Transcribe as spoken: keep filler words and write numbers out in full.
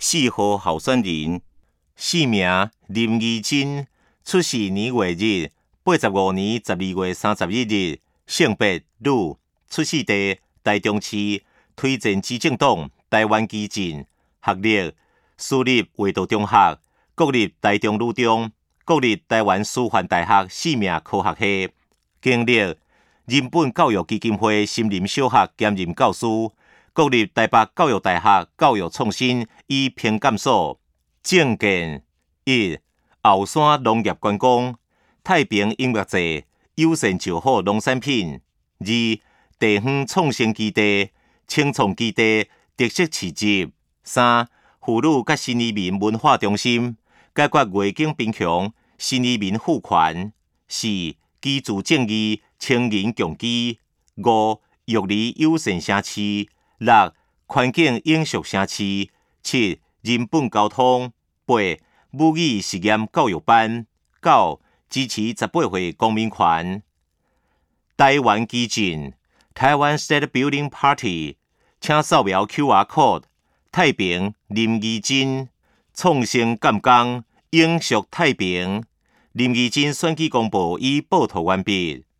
四号候选人，姓名林义珍，出世年月日八十五年十二月三十一日，性别女，出世地台中市，推荐执政党台湾基进，学历私立华道中学、国立台中女中、国立台湾师范大学生命科学系，经历人本教育基金会森林小学兼任教师。国立台北教育大学教育创新与评鉴所。政见一、后山农业观光，太平音乐节，友善就好农产品。二、地方创新基地，青创基地，特色市集。三、妇女甲新移民文化中心，解决外境贫穷，新移民赋权。四、居住正义，青年共居。五、育儿友善城市。六、环境永续城市。七、人本交通。八、母语实验教育班。九、支持十八岁公民权。台湾基进，台湾 State Building Party， 请扫描 Q R code。太平林义珍，创新干工，永续太平。林义珍选举公报已报涂完毕。